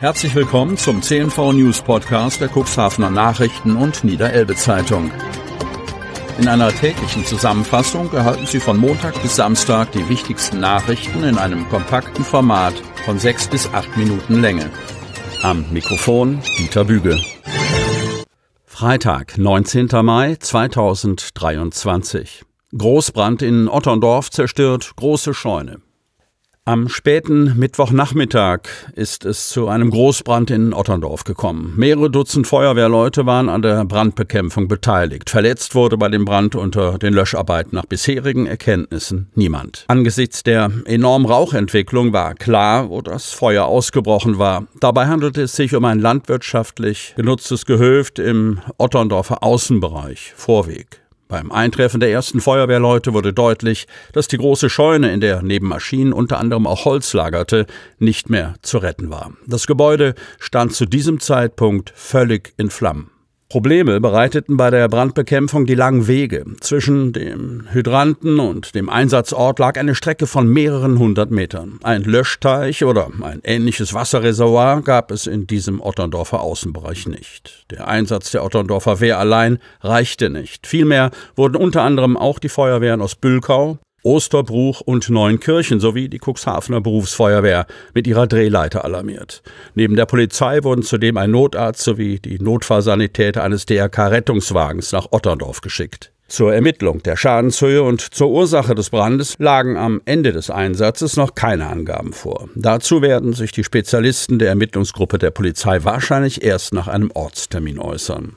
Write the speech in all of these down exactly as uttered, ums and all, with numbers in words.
Herzlich willkommen zum C N V News Podcast der Cuxhavener Nachrichten und Niederelbe Zeitung. In einer täglichen Zusammenfassung erhalten Sie von Montag bis Samstag die wichtigsten Nachrichten in einem kompakten Format von sechs bis acht Minuten Länge. Am Mikrofon Dieter Büge. Freitag, neunzehnter Mai zweitausenddreiundzwanzig. Großbrand in Otterndorf zerstört große Scheune. Am späten Mittwochnachmittag ist es zu einem Großbrand in Otterndorf gekommen. Mehrere Dutzend Feuerwehrleute waren an der Brandbekämpfung beteiligt. Verletzt wurde bei dem Brand unter den Löscharbeiten nach bisherigen Erkenntnissen niemand. Angesichts der enormen Rauchentwicklung war klar, wo das Feuer ausgebrochen war. Dabei handelte es sich um ein landwirtschaftlich genutztes Gehöft im Otterndorfer Außenbereich, Vorweg. Beim Eintreffen der ersten Feuerwehrleute wurde deutlich, dass die große Scheune, in der neben Maschinen unter anderem auch Holz lagerte, nicht mehr zu retten war. Das Gebäude stand zu diesem Zeitpunkt völlig in Flammen. Probleme bereiteten bei der Brandbekämpfung die langen Wege. Zwischen dem Hydranten und dem Einsatzort lag eine Strecke von mehreren hundert Metern. Ein Löschteich oder ein ähnliches Wasserreservoir gab es in diesem Otterndorfer Außenbereich nicht. Der Einsatz der Otterndorfer Wehr allein reichte nicht. Vielmehr wurden unter anderem auch die Feuerwehren aus Bülkau, Osterbruch und Neunkirchen sowie die Cuxhavener Berufsfeuerwehr mit ihrer Drehleiter alarmiert. Neben der Polizei wurden zudem ein Notarzt sowie die Notfallsanitäter eines D R K-Rettungswagens nach Otterndorf geschickt. Zur Ermittlung der Schadenshöhe und zur Ursache des Brandes lagen am Ende des Einsatzes noch keine Angaben vor. Dazu werden sich die Spezialisten der Ermittlungsgruppe der Polizei wahrscheinlich erst nach einem Ortstermin äußern.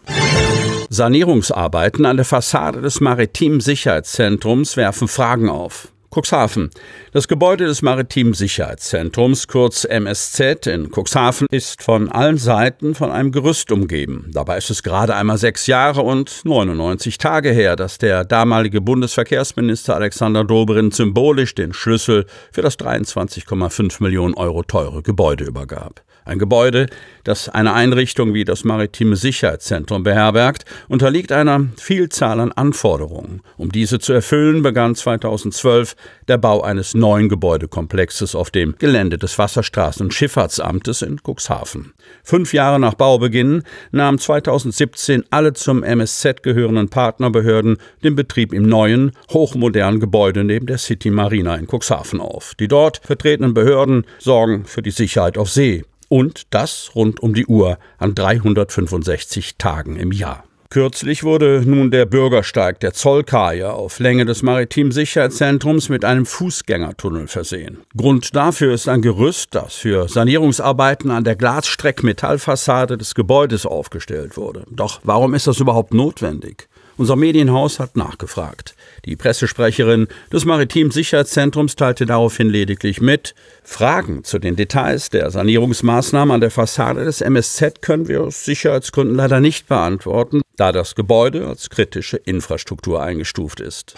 Sanierungsarbeiten an der Fassade des Maritimen Sicherheitszentrums werfen Fragen auf. Cuxhaven. Das Gebäude des Maritimen Sicherheitszentrums, kurz M S Z in Cuxhaven, ist von allen Seiten von einem Gerüst umgeben. Dabei ist es gerade einmal sechs Jahre und neunundneunzig Tage her, dass der damalige Bundesverkehrsminister Alexander Dobrindt symbolisch den Schlüssel für das dreiundzwanzig Komma fünf Millionen Euro teure Gebäude übergab. Ein Gebäude, das eine Einrichtung wie das Maritime Sicherheitszentrum beherbergt, unterliegt einer Vielzahl an Anforderungen. Um diese zu erfüllen, begann zweitausendzwölf der Bau eines neuen Gebäudekomplexes auf dem Gelände des Wasserstraßen- und Schifffahrtsamtes in Cuxhaven. Fünf Jahre nach Baubeginn nahmen zweitausendsiebzehn alle zum M S Z gehörenden Partnerbehörden den Betrieb im neuen, hochmodernen Gebäude neben der City Marina in Cuxhaven auf. Die dort vertretenen Behörden sorgen für die Sicherheit auf See. Und das rund um die Uhr an dreihundertfünfundsechzig Tagen im Jahr. Kürzlich wurde nun der Bürgersteig der Zollkaje auf Länge des Maritimen Sicherheitszentrums mit einem Fußgängertunnel versehen. Grund dafür ist ein Gerüst, das für Sanierungsarbeiten an der Glasstreck-Metallfassade des Gebäudes aufgestellt wurde. Doch warum ist das überhaupt notwendig? Unser Medienhaus hat nachgefragt. Die Pressesprecherin des Maritimen Sicherheitszentrums teilte daraufhin lediglich mit: Fragen zu den Details der Sanierungsmaßnahmen an der Fassade des M S Z können wir aus Sicherheitsgründen leider nicht beantworten, da das Gebäude als kritische Infrastruktur eingestuft ist.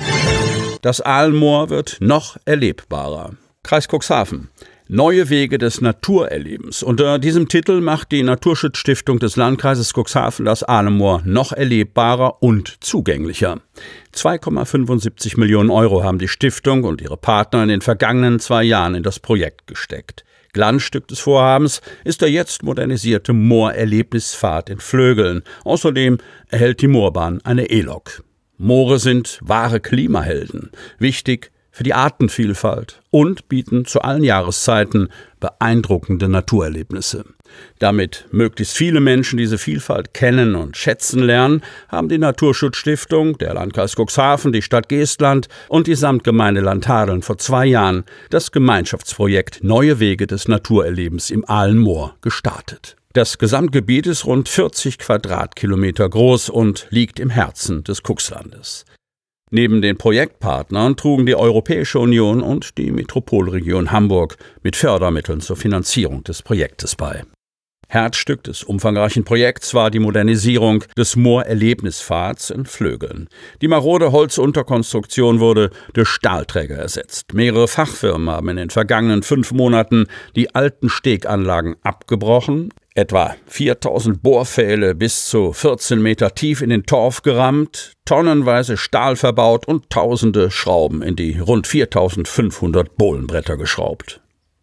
Das Aalenmoor wird noch erlebbarer. Kreis Cuxhaven. Neue Wege des Naturerlebens. Unter diesem Titel macht die Naturschutzstiftung des Landkreises Cuxhaven das Aalenmoor noch erlebbarer und zugänglicher. zwei Komma fünfundsiebzig Millionen Euro haben die Stiftung und ihre Partner in den vergangenen zwei Jahren in das Projekt gesteckt. Glanzstück des Vorhabens ist der jetzt modernisierte Moorerlebnispfad in Flögeln. Außerdem erhält die Moorbahn eine E-Lok. Moore sind wahre Klimahelden. Wichtig für die Artenvielfalt und bieten zu allen Jahreszeiten beeindruckende Naturerlebnisse. Damit möglichst viele Menschen diese Vielfalt kennen und schätzen lernen, haben die Naturschutzstiftung, der Landkreis Cuxhaven, die Stadt Geestland und die Samtgemeinde Landhadeln vor zwei Jahren das Gemeinschaftsprojekt Neue Wege des Naturerlebens im Aalenmoor gestartet. Das Gesamtgebiet ist rund vierzig Quadratkilometer groß und liegt im Herzen des Cuxlandes. Neben den Projektpartnern trugen die Europäische Union und die Metropolregion Hamburg mit Fördermitteln zur Finanzierung des Projektes bei. Herzstück des umfangreichen Projekts war die Modernisierung des Moorerlebnispfads in Flögeln. Die marode Holzunterkonstruktion wurde durch Stahlträger ersetzt. Mehrere Fachfirmen haben in den vergangenen fünf Monaten die alten Steganlagen abgebrochen, etwa viertausend Bohrpfähle bis zu vierzehn Meter tief in den Torf gerammt, tonnenweise Stahl verbaut und tausende Schrauben in die rund viertausendfünfhundert Bohlenbretter geschraubt.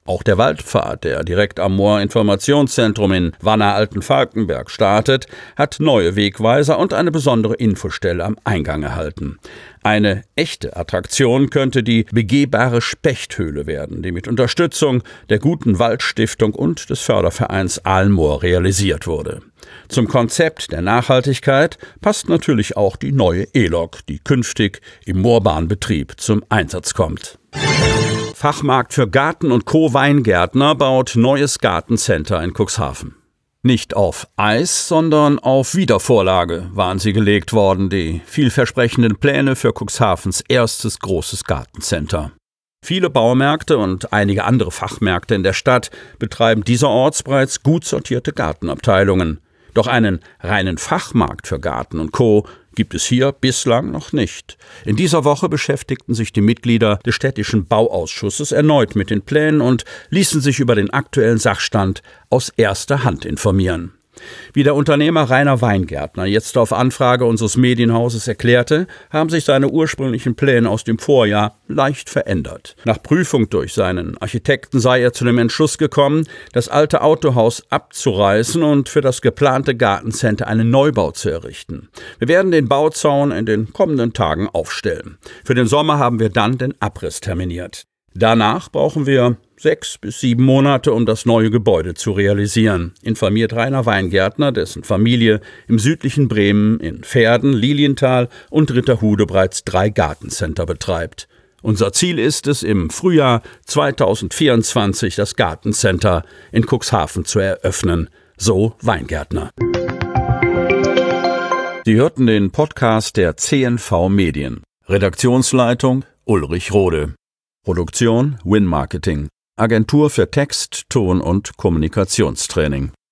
Auch der Waldpfad, der direkt am Moorinformationszentrum in Wanner-Altenfalkenberg startet, hat neue Wegweiser und eine besondere Infostelle am Eingang erhalten. Eine echte Attraktion könnte die begehbare Spechthöhle werden, die mit Unterstützung der Guten Waldstiftung und des Fördervereins Aalmoor realisiert wurde. Zum Konzept der Nachhaltigkeit passt natürlich auch die neue E-Lok, die künftig im Moorbahnbetrieb zum Einsatz kommt. Fachmarkt für Garten- und Co-Weingärtner baut neues Gartencenter in Cuxhaven. Nicht auf Eis, sondern auf Wiedervorlage waren sie gelegt worden, die vielversprechenden Pläne für Cuxhavens erstes großes Gartencenter. Viele Baumärkte und einige andere Fachmärkte in der Stadt betreiben dieserorts bereits gut sortierte Gartenabteilungen. Doch einen reinen Fachmarkt für Garten und Co. gibt es hier bislang noch nicht. In dieser Woche beschäftigten sich die Mitglieder des städtischen Bauausschusses erneut mit den Plänen und ließen sich über den aktuellen Sachstand aus erster Hand informieren. Wie der Unternehmer Rainer Weingärtner jetzt auf Anfrage unseres Medienhauses erklärte, haben sich seine ursprünglichen Pläne aus dem Vorjahr leicht verändert. Nach Prüfung durch seinen Architekten sei er zu dem Entschluss gekommen, das alte Autohaus abzureißen und für das geplante Gartencenter einen Neubau zu errichten. Wir werden den Bauzaun in den kommenden Tagen aufstellen. Für den Sommer haben wir dann den Abriss terminiert. Danach brauchen wir sechs bis sieben Monate, um das neue Gebäude zu realisieren, informiert Rainer Weingärtner, dessen Familie im südlichen Bremen in Verden, Lilienthal und Ritterhude bereits drei Gartencenter betreibt. Unser Ziel ist es, im Frühjahr zweitausendvierundzwanzig das Gartencenter in Cuxhaven zu eröffnen, so Weingärtner. Sie hörten den Podcast der C N V Medien. Redaktionsleitung Ulrich Rode. Produktion Win Marketing. Agentur für Text, Ton und Kommunikationstraining.